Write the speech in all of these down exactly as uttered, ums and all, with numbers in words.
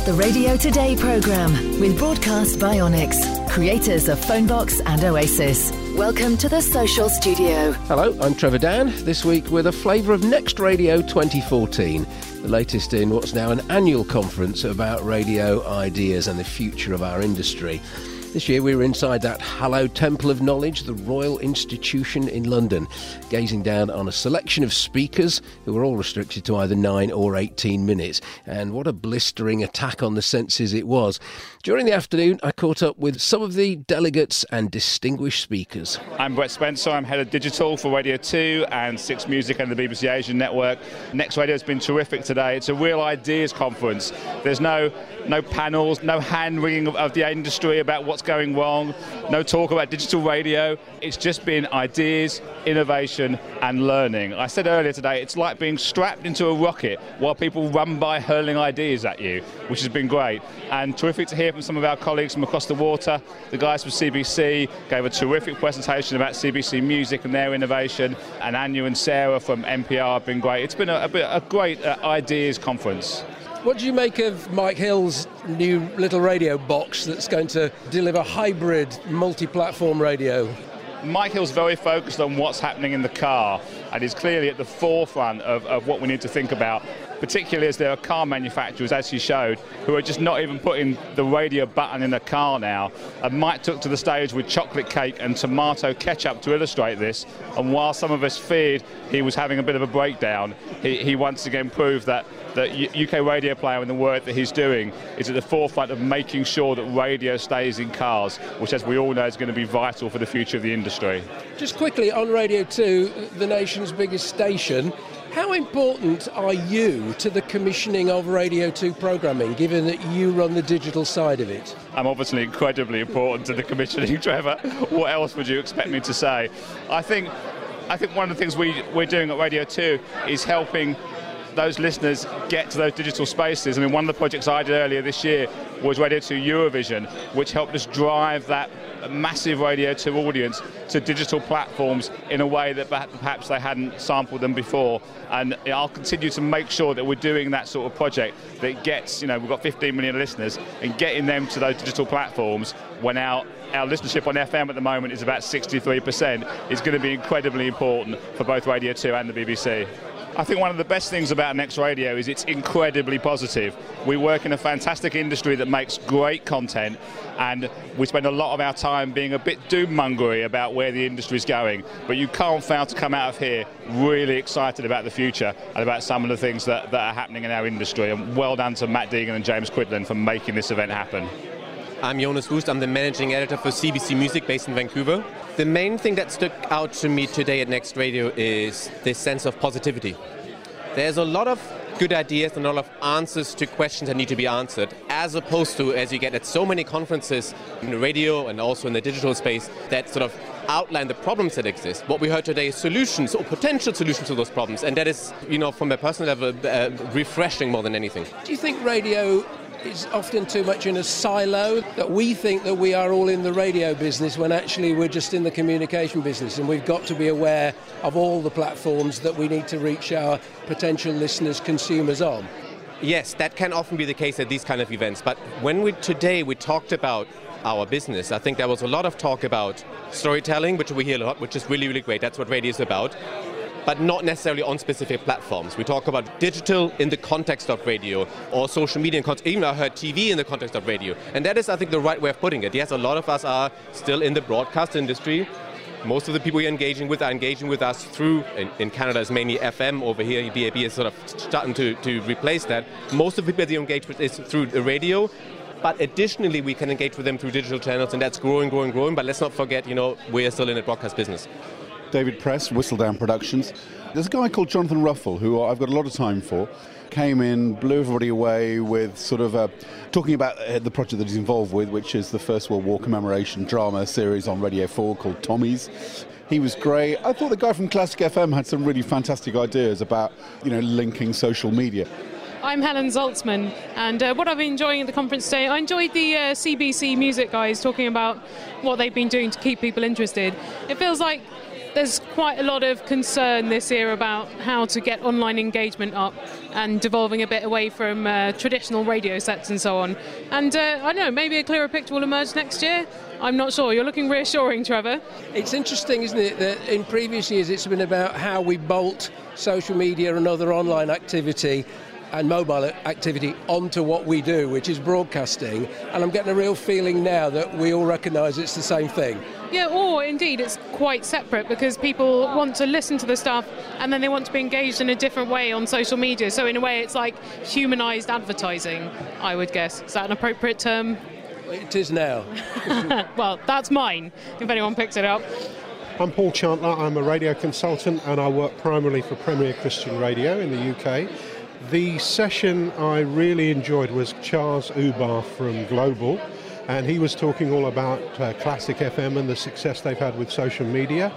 The Radio Today programme with Broadcast by Onyx, creators of Phonebox and Oasis. Welcome to the Social Studio. Hello, I'm Trevor Dan, this week with a flavour of Next Radio twenty fourteen, the latest in what's now an annual conference about radio ideas and the future of our industry. This year we were inside that hallowed temple of knowledge, the Royal Institution in London, gazing down on a selection of speakers who were all restricted to either nine or eighteen minutes. And what a blistering attack on the senses it was. During the afternoon, I caught up with some of the delegates and distinguished speakers. I'm Brett Spencer, I'm Head of Digital for Radio two and Six Music and the B B C Asian Network. Next Radio has been terrific today. It's a real ideas conference. There's no no panels, no hand-wringing of, of the industry about what's going wrong, no talk about digital radio. It's just been ideas, innovation and learning. I said earlier today, it's like being strapped into a rocket while people run by hurling ideas at you, which has been great. And terrific to hear from some of our colleagues from across the water. The guys from C B C gave a terrific presentation about C B C Music and their innovation, and Anya and Sarah from N P R have been great. It's been a, a, a great uh, ideas conference. What do you make of Mike Hill's new little radio box that's going to deliver hybrid, multi-platform radio? Mike Hill's very focused on what's happening in the car and is clearly at the forefront of, of what we need to think about, particularly as there are car manufacturers, as he showed, who are just not even putting the radio button in a car now. And Mike took to the stage with chocolate cake and tomato ketchup to illustrate this, and while some of us feared he was having a bit of a breakdown, he, he once again proved that the U K Radio Player and the work that he's doing is at the forefront of making sure that radio stays in cars, which, as we all know, is going to be vital for the future of the industry. Just quickly, on Radio two, the nation's biggest station, how important are you to the commissioning of Radio two programming, given that you run the digital side of it? I'm obviously incredibly important to the commissioning, Trevor. What else would you expect me to say? I think, I think one of the things we, we're doing at Radio two is helping those listeners get to those digital spaces. I mean, one of the projects I did earlier this year was Radio two Eurovision, which helped us drive that massive Radio two audience to digital platforms in a way that perhaps they hadn't sampled them before. And I'll continue to make sure that we're doing that sort of project that gets, you know, we've got fifteen million listeners, and getting them to those digital platforms when our Our listenership on F M at the moment is about sixty-three percent. Is going to be incredibly important for both Radio two and the B B C. I think one of the best things about Next Radio is it's incredibly positive. We work in a fantastic industry that makes great content, and we spend a lot of our time being a bit doom-mongery about where the industry is going. But you can't fail to come out of here really excited about the future and about some of the things that, that are happening in our industry. And well done to Matt Deegan and James Quidlan for making this event happen. I'm Jonas Wust, I'm the managing editor for C B C Music based in Vancouver. The main thing that stuck out to me today at Next Radio is this sense of positivity. There's a lot of good ideas and a lot of answers to questions that need to be answered, as opposed to, as you get at so many conferences in the radio and also in the digital space, that sort of outline the problems that exist. What we heard today is solutions or potential solutions to those problems, and that is, you know, from a personal level, uh, refreshing more than anything. Do you think radio is often too much in a silo, that we think that we are all in the radio business when actually we're just in the communication business, and we've got to be aware of all the platforms that we need to reach our potential listeners, consumers on? Yes, that can often be the case at these kind of events, but when we today we talked about our business, I think there was a lot of talk about storytelling, which we hear a lot, which is really, really great. That's what radio is about. But not necessarily on specific platforms. We talk about digital in the context of radio, or social media in context, even I heard T V in the context of radio. And that is, I think, the right way of putting it. Yes, a lot of us are still in the broadcast industry. Most of the people we're engaging with are engaging with us through, in, in Canada it's mainly F M, over here B A B is sort of starting to, to replace that. Most of the people they engage with is through the radio. But additionally, we can engage with them through digital channels, and that's growing, growing, growing. But let's not forget, you know, we're still in the broadcast business. David Press, Whistledown Productions. There's a guy called Jonathan Ruffell, who I've got a lot of time for. Came in, blew everybody away with sort of uh, talking about uh, the project that he's involved with, which is the First World War commemoration drama series on Radio four called Tommy's. He was great. I thought the guy from Classic F M had some really fantastic ideas about, you know, linking social media. I'm Helen Zaltzman, and uh, what I've been enjoying at the conference today, I enjoyed the uh, C B C Music guys talking about what they've been doing to keep people interested. It feels like there's quite a lot of concern this year about how to get online engagement up and devolving a bit away from uh, traditional radio sets and so on. And uh, I don't know, maybe a clearer picture will emerge next year? I'm not sure. You're looking reassuring, Trevor. It's interesting, isn't it, that in previous years it's been about how we bolt social media and other online activity and mobile activity onto what we do, which is broadcasting, and I'm getting a real feeling now that we all recognise it's the same thing. Yeah, or indeed it's quite separate, because people want to listen to the stuff and then they want to be engaged in a different way on social media. So in a way it's like humanised advertising, I would guess. Is that an appropriate term? It is now. Well, that's mine, if anyone picks it up. I'm Paul Chantler, I'm a radio consultant and I work primarily for Premier Christian Radio in the U K. The session I really enjoyed was Charles Ubar from Global, and he was talking all about uh, Classic F M and the success they've had with social media.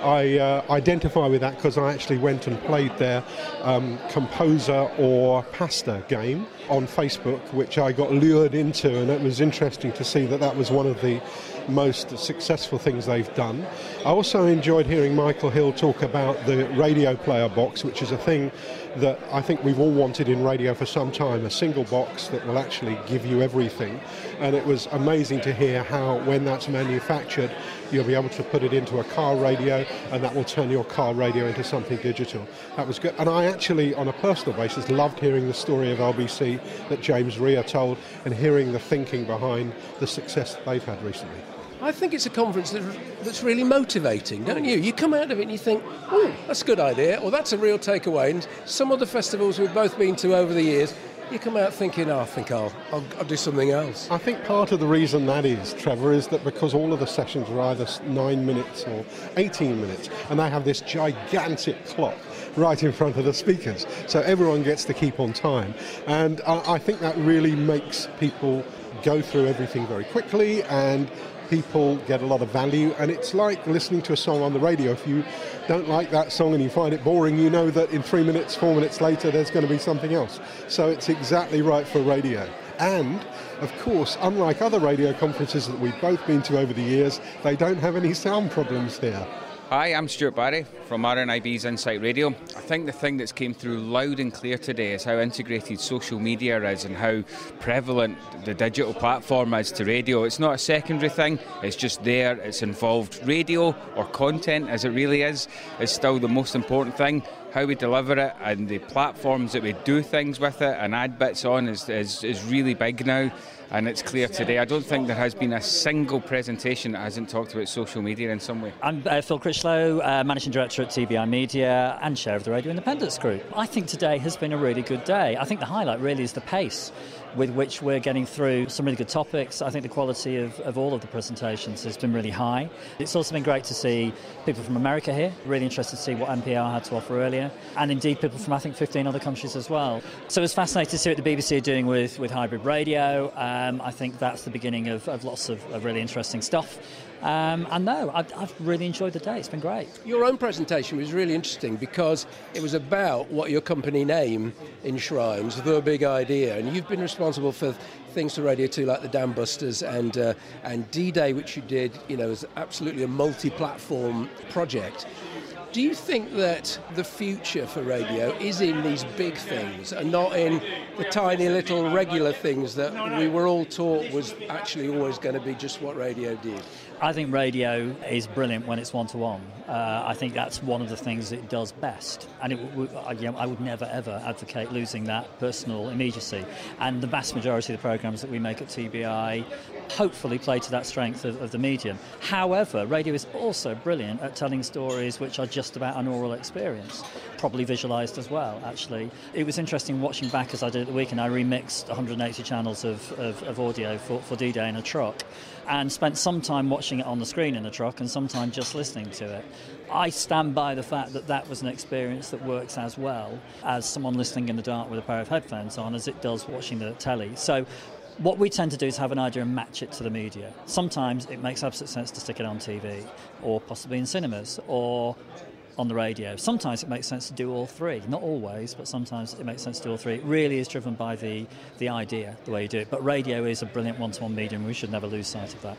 I uh, identify with that because I actually went and played their um, composer or pastor game on Facebook, which I got lured into, and it was interesting to see that that was one of the most successful things they've done. I also enjoyed hearing Michael Hill talk about the radio player box, which is a thing that I think we've all wanted in radio for some time, a single box that will actually give you everything. And it was amazing to hear how, when that's manufactured, you'll be able to put it into a car radio and that will turn your car radio into something digital. That was good. And I actually, on a personal basis, loved hearing the story of L B C that James Rea told and hearing the thinking behind the success that they've had recently. I think it's a conference that, that's really motivating, don't you? You come out of it and you think, oh, that's a good idea, or that's a real takeaway. And some of the festivals we've both been to over the years, you come out thinking, oh, I think I'll, I'll, I'll do something else. I think part of the reason that is, Trevor, is that because all of the sessions are either nine minutes or eighteen minutes, and they have this gigantic clock right in front of the speakers. So everyone gets to keep on time. And I, I think that really makes people go through everything very quickly, and people get a lot of value. And it's like listening to a song on the radio. If you don't like that song and you find it boring, you know that in three minutes, four minutes later, there's going to be something else. So it's exactly right for radio. And, of course, unlike other radio conferences that we've both been to over the years, they don't have any sound problems here. Hi, I'm Stuart Barry from R N I B's Insight Radio. I think the thing that's came through loud and clear today is how integrated social media is and how prevalent the digital platform is to radio. It's not a secondary thing, it's just there, it's involved. Radio or content, as it really is, is still the most important thing. How we deliver it and the platforms that we do things with it and add bits on is, is, is really big now. And it's clear today. I don't think there has been a single presentation that hasn't talked about social media in some way. I'm uh, Phil Critchlow, uh, Managing Director at T B I Media and Chair of the Radio Independence Group. I think today has been a really good day. I think the highlight really is the pace with which we're getting through some really good topics. I think the quality of, of all of the presentations has been really high. It's also been great to see people from America here, really interested to see what N P R had to offer earlier, and indeed people from I think fifteen other countries as well. So it was fascinating to see what the B B C are doing with, with hybrid radio. Um, I think that's the beginning of, of lots of, of really interesting stuff. Um, and no, I've, I've really enjoyed the day. It's been great. Your own presentation was really interesting because it was about what your company name enshrines, The Big Idea. And you've been responsible for things for Radio two like the Dam Busters and, uh, and D-Day, which you did, you know, as absolutely a multi-platform project. Do you think that the future for radio is in these big things and not in the tiny little regular things that we were all taught was actually always going to be just what radio did? I think radio is brilliant when it's one-to-one. Uh, I think that's one of the things it does best. And it w- I, you know, I would never, ever advocate losing that personal immediacy. And the vast majority of the programmes that we make at T B I hopefully play to that strength of, of the medium. However, radio is also brilliant at telling stories which are just about an oral experience, probably visualised as well, actually. It was interesting watching back, as I did at the weekend. I remixed one hundred eighty channels of, of, of audio for, for D-Day in a truck and spent some time watching it on the screen in the truck and some time just listening to it. I stand by the fact that that was an experience that works as well as someone listening in the dark with a pair of headphones on as it does watching the telly. So what we tend to do is have an idea and match it to the media. Sometimes it makes absolute sense to stick it on T V or possibly in cinemas or on the radio. Sometimes it makes sense to do all three. Not always, but sometimes it makes sense to do all three. It really is driven by the, the idea, the way you do it. But radio is a brilliant one-to-one medium. We should never lose sight of that.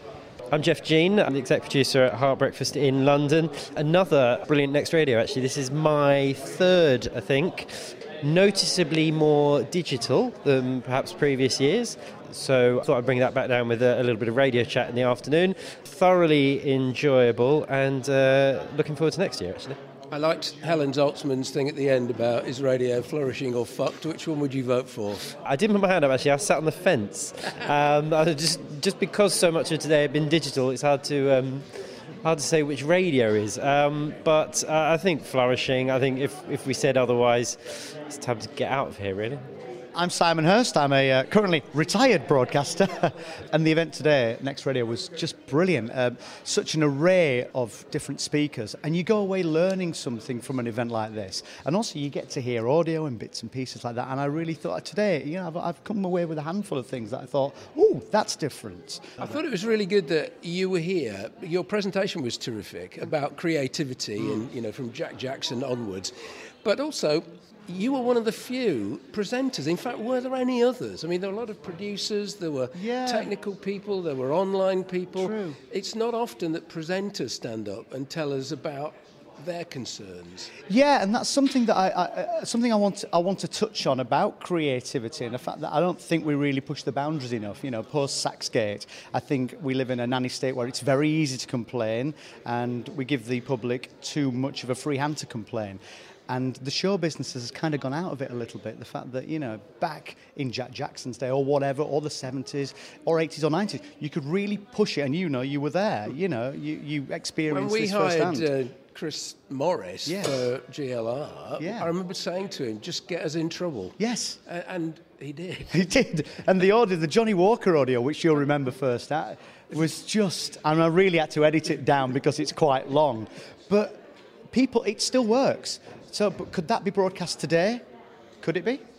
I'm Jeff Jean. I'm the exec producer at Heart Breakfast in London. Another brilliant Next Radio, actually. This is my third, I think. Noticeably more digital than perhaps previous years. So I thought I'd bring that back down with a, a little bit of radio chat in the afternoon. Thoroughly enjoyable and uh, looking forward to next year, actually. I liked Helen Zaltzman's thing at the end about is radio flourishing or fucked. Which one would you vote for? I didn't put my hand up, actually. I sat on the fence. Um, I just just because so much of today had been digital, it's hard to um, hard to say which radio is. Um, but uh, I think flourishing. I think if, if we said otherwise, it's time to get out of here, really. I'm Simon Hurst. I'm a uh, currently retired broadcaster, and the event today, Next Radio, was just brilliant. Um, such an array of different speakers, and you go away learning something from an event like this. And also, you get to hear audio and bits and pieces like that. And I really thought today, you know, I've, I've come away with a handful of things that I thought, oh, that's different. I thought it was really good that you were here. Your presentation was terrific about creativity, mm. and you know, from Jack Jackson onwards, but also. You were one of the few presenters. In fact, were there any others? I mean, there were a lot of producers, there were yeah. technical people, there were online people. True. It's not often that presenters stand up and tell us about their concerns. Yeah, and that's something that I, I something I want to, I want to touch on about creativity and the fact that I don't think we really push the boundaries enough. You know, post Saxgate, I think we live in a nanny state where it's very easy to complain, and we give the public too much of a free hand to complain. And the show business has kind of gone out of it a little bit. The fact that, you know, back in Jack Jackson's day or whatever, or the seventies or eighties or nineties, you could really push it. And, you know, you were there. You know, you, you experienced this firsthand. When we hired uh, Chris Morris yeah. for G L R, yeah. I remember saying to him, just get us in trouble. Yes. Uh, and he did. He did. And the audio, the Johnny Walker audio, which you'll remember first, that was just... And I really had to edit it down because it's quite long. But people, it still works. So, but could that be broadcast today? Could it be?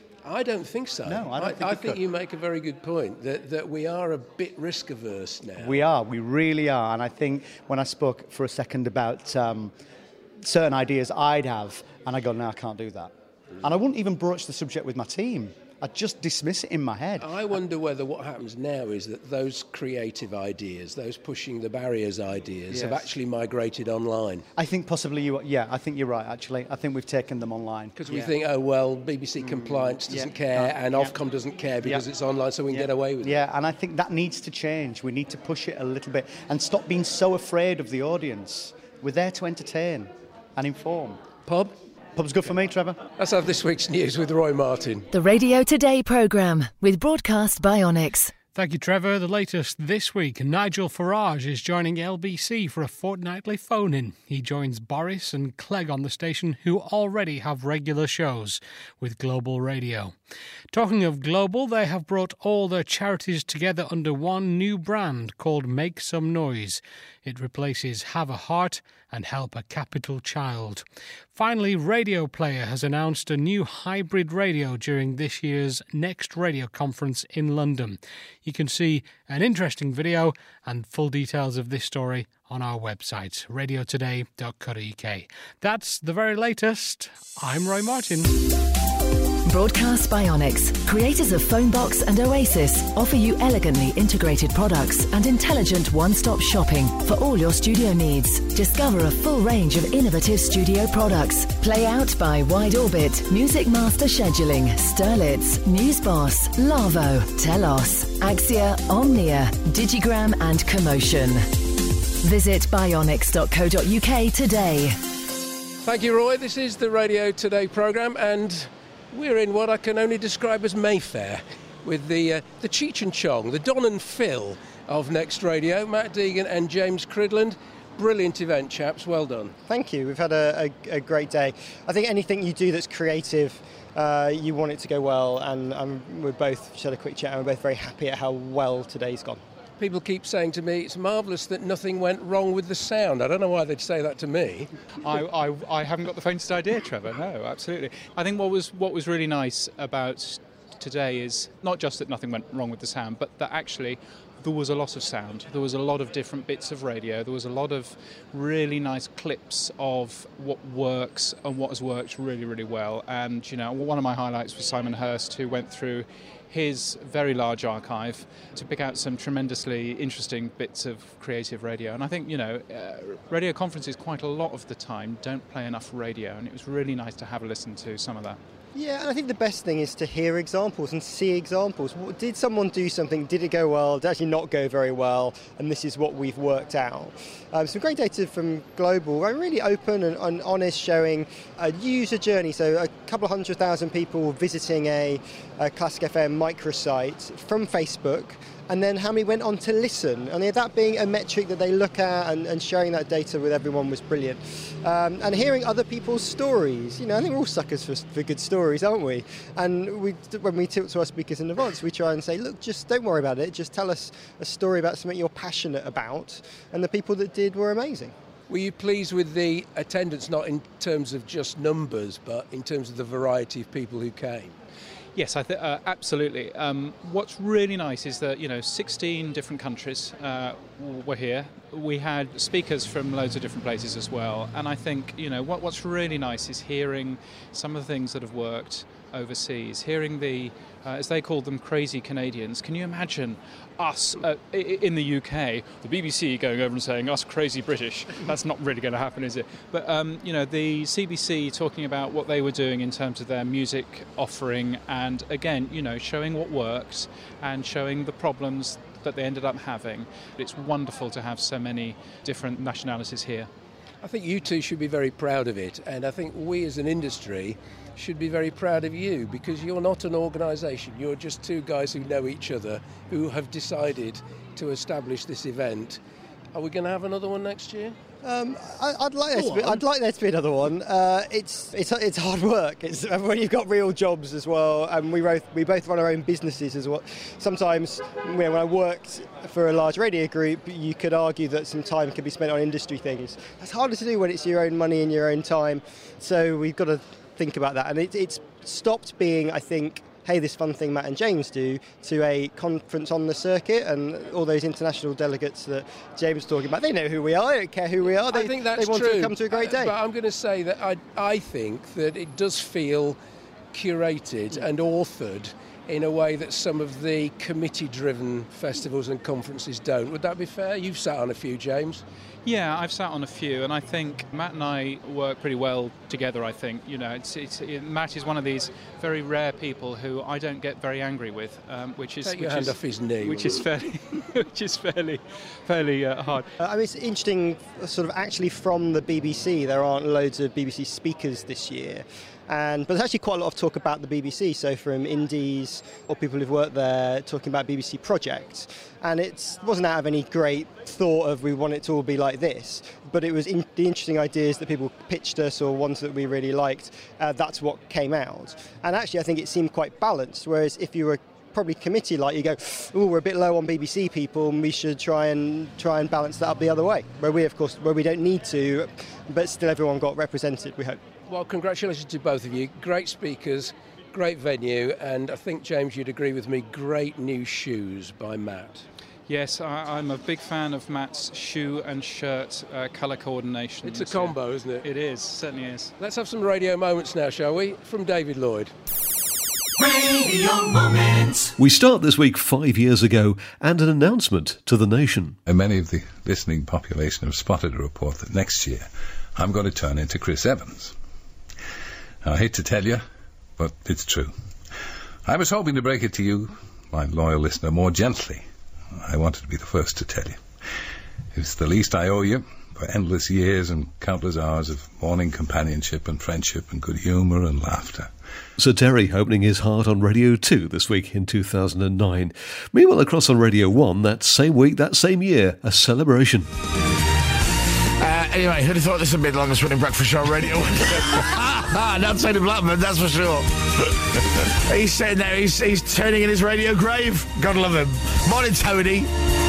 I don't think so. No, I don't I, think I it think could. you make a very good point that, that we are a bit risk averse now. We are, we really are. And I think when I spoke for a second about um, certain ideas I'd have, and I go, no, I can't do that. Mm. And I wouldn't even broach the subject with my team. I'd just dismiss it in my head. I wonder whether what happens now is that those creative ideas, those pushing the barriers ideas, yes. have actually migrated online. I think possibly you, yeah, I think you're right, actually. I think we've taken them online. Because we yeah. think, oh, well, B B C Compliance doesn't yeah. care uh, and yeah. Ofcom doesn't care because yeah. it's online, so we can yeah. get away with yeah. it. Yeah, and I think that needs to change. We need to push it a little bit and stop being so afraid of the audience. We're there to entertain and inform. Pub? Pub's good for me, Trevor. Let's have this week's news with Roy Martin. The Radio Today programme with Broadcast by Onyx. Thank you, Trevor. The latest this week, Nigel Farage is joining L B C for a fortnightly phone-in. He joins Boris and Clegg on the station, who already have regular shows with Global Radio. Talking of Global, they have brought all their charities together under one new brand called Make Some Noise. It replaces Have a Heart and Help a Capital Child. Finally, Radio Player has announced a new hybrid radio during this year's Next Radio Conference in London. You can see an interesting video and full details of this story on our website, radio today dot co dot uk. That's the very latest. I'm Roy Martin. Broadcast by Onyx, creators of Phonebox and Oasis, offer you elegantly integrated products and intelligent one-stop shopping for all your studio needs. Discover a full range of innovative studio products. Play Out by Wide Orbit, Music Master Scheduling, Sterlitz, Newsboss, Lavo, Telos, Axia, Omnia, Digigram and Commotion. Visit bionics dot co dot uk today. Thank you, Roy. This is the Radio Today programme, and we're in what I can only describe as Mayfair, with the uh, the Cheech and Chong, the Don and Phil of Next Radio, Matt Deegan and James Cridland. Brilliant event, chaps. Well done. Thank you. We've had a, a, a great day. I think anything you do that's creative, uh, you want it to go well, and um, we've both just had a quick chat, and we're both very happy at how well today's gone. People keep saying to me, it's marvellous that nothing went wrong with the sound. I don't know why they'd say that to me. I, I, I haven't got the faintest idea, Trevor. No, absolutely. I think what was what was really nice about today is not just that nothing went wrong with the sound, but that actually there was a lot of sound. There was a lot of different bits of radio. There was a lot of really nice clips of what works and what has worked really, really well. And, you know, one of my highlights was Simon Hurst, who went through his very large archive to pick out some tremendously interesting bits of creative radio. And I think, you know, uh, radio conferences quite a lot of the time don't play enough radio, and it was really nice to have a listen to some of that. Yeah, and I think the best thing is to hear examples and see examples. Did someone do something? Did it go well? Did it actually not go very well? And this is what we've worked out. Um, some great data from Global, really open and, and honest, showing a user journey. So a couple of hundred thousand people visiting a, a Classic F M microsite from Facebook, and then how many went on to listen. And that being a metric that they look at, and, and sharing that data with everyone was brilliant. Um, and hearing other people's stories. You know, I think we're all suckers for, for good stories, aren't we? And we, when we talk to our speakers in advance, we try and say, look, just don't worry about it. Just tell us a story about something you're passionate about. And the people that did were amazing. Were you pleased with the attendance, not in terms of just numbers, but in terms of the variety of people who came? Yes, I th- uh, absolutely. Um, what's really nice is that, you know, sixteen different countries uh, were here. We had speakers from loads of different places as well. And I think, you know, what, what's really nice is hearing some of the things that have worked overseas, hearing the, uh, as they called them, crazy Canadians. Can you imagine us uh, in the U K, the B B C going over and saying, us crazy British? That's not really going to happen, is it? But, um, you know, the C B C talking about what they were doing in terms of their music offering, and again, you know, showing what works and showing the problems that they ended up having. It's wonderful to have so many different nationalities here. I think you two should be very proud of it, and I think we as an industry should be very proud of you, because you're not an organisation, you're just two guys who know each other, who have decided to establish this event. Are we going to have another one next year? Um, I, I'd like there to be, I'd like there to be another one. Uh, it's it's it's hard work. It's when you've got real jobs as well, and we both we both run our own businesses as well. Sometimes when I worked for a large radio group, you could argue that some time could be spent on industry things. It's harder to do when it's your own money and your own time. So we've got to think about that, and it, it's stopped being, I think, hey, this fun thing Matt and James do, to a conference on the circuit, and all those international delegates that James is talking about, they know who we are, they don't care who we are, they, I think that's they want true. to come to a great day. But I'm going to say that I, I think that it does feel curated and authored in a way that some of the committee-driven festivals and conferences don't. Would that be fair? You've sat on a few, James. Yeah, I've sat on a few, and I think Matt and I work pretty well together. I think, you know, it's, it's it, Matt is one of these very rare people who I don't get very angry with, um, which is Take your which hand is, off his knee, which is fairly, which is fairly, fairly uh, hard. Uh, I mean, it's interesting, sort of actually from the B B C, there aren't loads of B B C speakers this year. And, but there's actually quite a lot of talk about the B B C, so from indies or people who've worked there talking about B B C projects. And it wasn't out of any great thought of we want it to all be like this, but it was in, the interesting ideas that people pitched us or ones that we really liked, uh, that's what came out. And actually I think it seemed quite balanced, whereas if you were probably committee like, you go, oh, we're a bit low on B B C people and we should try and try and balance that up the other way, where we of course where we don't need to, but still everyone got represented, we hope. Well, congratulations to both of you. Great speakers, great venue, and I think, James, you'd agree with me, great new shoes by Matt. Yes, I, I'm a big fan of Matt's shoe and shirt uh, colour coordination. It's a combo, year. Isn't it? It is, certainly is. Let's have some radio moments now, shall we? From David Lloyd. Radio Moments. We start this week five years ago, and an announcement to the nation. And many of the listening population have spotted a report that next year I'm going to turn into Chris Evans. I hate to tell you, but it's true. I was hoping to break it to you, my loyal listener, more gently. I wanted to be the first to tell you. It's the least I owe you for endless years and countless hours of morning companionship and friendship and good humour and laughter. Sir Terry opening his heart on Radio two this week in two thousand nine. Meanwhile, across on Radio one, that same week, that same year, a celebration. Uh, anyway, who'd have thought this would be the longest running breakfast show on Radio one? Not Tony Blackman, that's for sure. He's sitting there, he's, he's turning in his radio grave. God love him. Morning, Tony.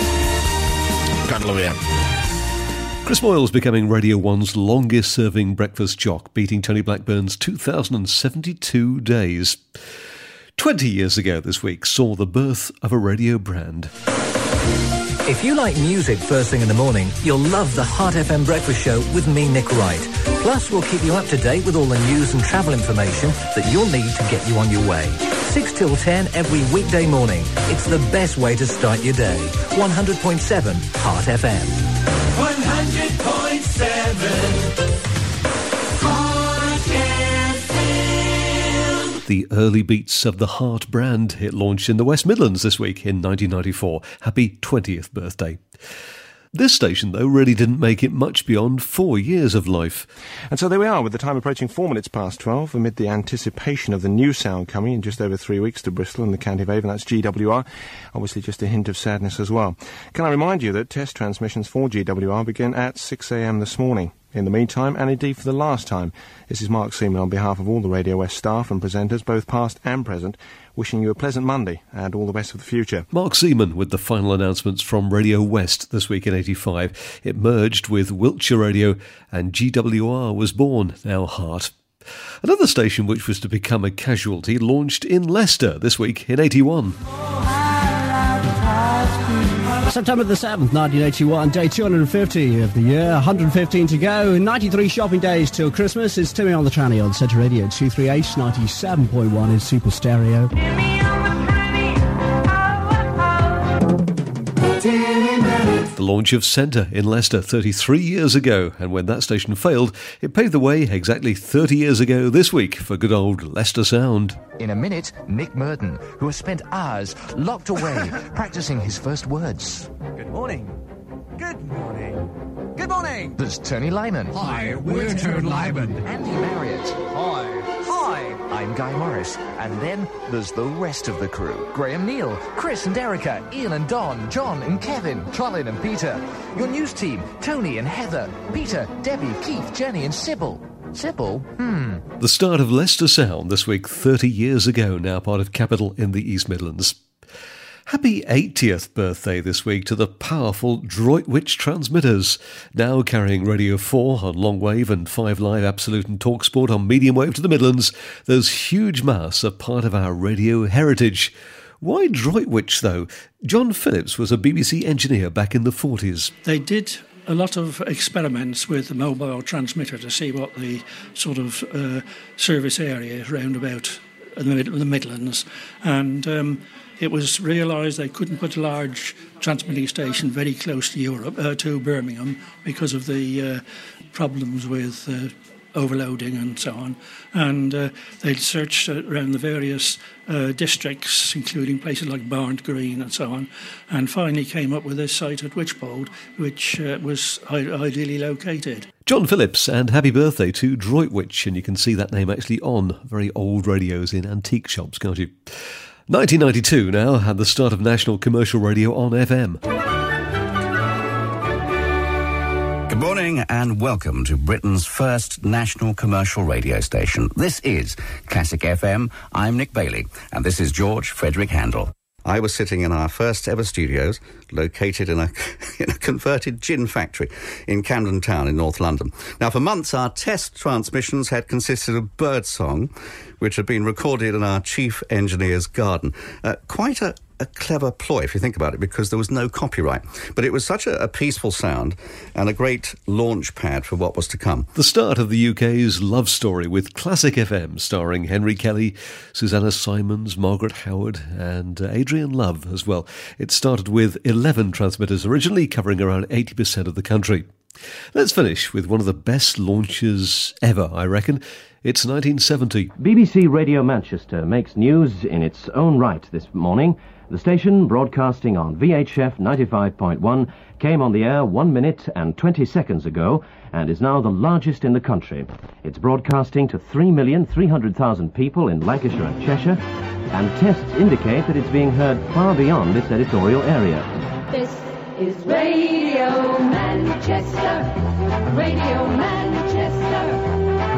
God love him. Chris Moyle's becoming Radio one's longest-serving breakfast jock, beating Tony Blackburn's two thousand seventy-two days. Twenty years ago this week saw the birth of a radio brand. If you like music first thing in the morning, you'll love the Heart F M Breakfast Show with me, Nick Wright. Plus, we'll keep you up to date with all the news and travel information that you'll need to get you on your way. six till ten every weekday morning. It's the best way to start your day. one hundred point seven Heart F M. one hundred point seven Heart F M. The early beats of the Heart brand. It launched in the West Midlands this week in nineteen ninety-four. Happy twentieth birthday. This station, though, really didn't make it much beyond four years of life. And so there we are, with the time approaching four minutes past twelve, amid the anticipation of the new sound coming in just over three weeks to Bristol and the County of Avon. That's G W R. Obviously just a hint of sadness as well. Can I remind you that test transmissions for G W R begin at six a m this morning. In the meantime, and indeed for the last time, this is Mark Seaman on behalf of all the Radio West staff and presenters, both past and present, wishing you a pleasant Monday and all the best for the future. Mark Seaman with the final announcements from Radio West this week in eighty-five. It merged with Wiltshire Radio and G W R was born, now Heart. Another station which was to become a casualty launched in Leicester this week in eighty-one. September the seventh, nineteen eighty-one, day two hundred fifty of the year, one hundred fifteen to go, ninety-three shopping days till Christmas. It's Timmy on the Tranny on Centre Radio two thirty-eight, ninety-seven point one in Super Stereo. The launch of Centre in Leicester thirty-three years ago, and when that station failed, it paved the way exactly thirty years ago this week for good old Leicester Sound. In a minute, Nick Murden, who has spent hours locked away practicing his first words. Good morning. Good morning. Good morning. There's Tony Lyman. Hi, we're Tony Lyman. Andy Marriott. Hi. Hi. I'm Guy Morris. And then there's the rest of the crew. Graham Neal, Chris and Erica, Ian and Don, John and Kevin, Colin and Peter. Your news team, Tony and Heather, Peter, Debbie, Keith, Jenny and Sybil. Sybil? Hmm. The start of Leicester Sound this week thirty years ago, now part of Capital in the East Midlands. Happy eightieth birthday this week to the powerful Droitwich transmitters, now carrying Radio four on long wave and five Live Absolute and TalkSport on medium wave to the Midlands. Those huge masts are part of our radio heritage. Why Droitwich, though? John Phillips was a B B C engineer back in the forties. They did a lot of experiments with the mobile transmitter to see what the sort of uh, service area round about in the, Mid- the Midlands, and um, it was realised they couldn't put a large transmitting station very close to Europe, uh, to Birmingham, because of the uh, problems with uh, overloading and so on. And uh, they'd searched around the various uh, districts, including places like Barnt Green and so on, and finally came up with this site at Wychbold, which uh, was I- ideally located. John Phillips, and happy birthday to Droitwich, and you can see that name actually on very old radios in antique shops, can't you? nineteen ninety-two now had the start of national commercial radio on F M. Good morning and welcome to Britain's first national commercial radio station. This is Classic F M. I'm Nick Bailey and this is George Frederick Handel. I was sitting in our first ever studios, located in a, in a converted gin factory in Camden Town in North London. Now, for months, our test transmissions had consisted of birdsong, which had been recorded in our chief engineer's garden. Uh, quite a, a clever ploy, if you think about it, because there was no copyright. But it was such a, a peaceful sound and a great launch pad for what was to come. The start of the U K's love story with Classic F M, starring Henry Kelly, Susanna Simons, Margaret Howard and uh, Adrian Love as well. It started with eleven transmitters originally, covering around eighty percent of the country. Let's finish with one of the best launches ever, I reckon. It's nineteen seventy. B B C Radio Manchester makes news in its own right this morning. The station, broadcasting on V H F ninety-five point one, came on the air one minute and twenty seconds ago and is now the largest in the country. It's broadcasting to three million three hundred thousand people in Lancashire and Cheshire, and tests indicate that it's being heard far beyond this editorial area. This is Radio Manchester, Radio Manchester.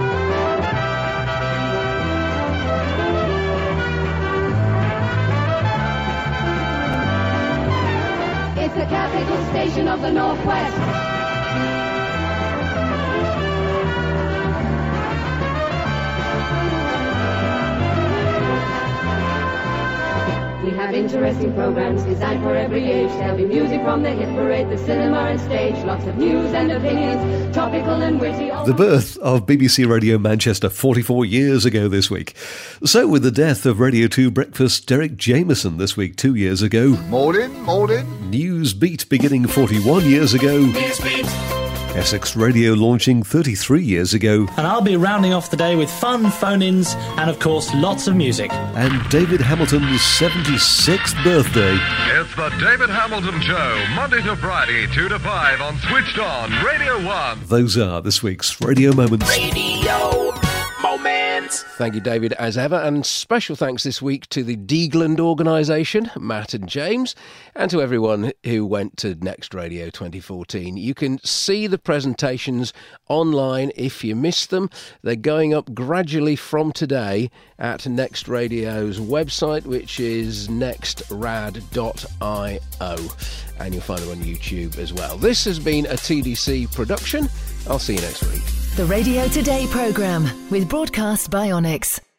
It's the capital station of the Northwest. We have interesting programs designed for every age. There'll be music from the hit parade, the cinema and stage. Lots of news and opinions, topical and witty. The birth of B B C Radio Manchester forty-four years ago this week. So with the death of Radio two Breakfast Derek Jameson this week two years ago. Morning, morning. Newsbeat beginning forty-one years ago. Newsbeat. Essex Radio launching thirty-three years ago. And I'll be rounding off the day with fun phone-ins and, of course, lots of music. And David Hamilton's seventy-sixth birthday. It's the David Hamilton Show, Monday to Friday, two to five on Switched On, Radio one. Those are this week's Radio Moments. Radio Moments. Thank you, David, as ever, and special thanks this week to the Deagland organisation, Matt and James, and to everyone who went to Next Radio twenty fourteen. You can see the presentations online if you missed them. They're going up gradually from today at Next Radio's website, which is nextrad dot io, and you'll find them on YouTube as well. This has been a T D C production. I'll see you next week. The Radio Today programme with Broadcast Bionics.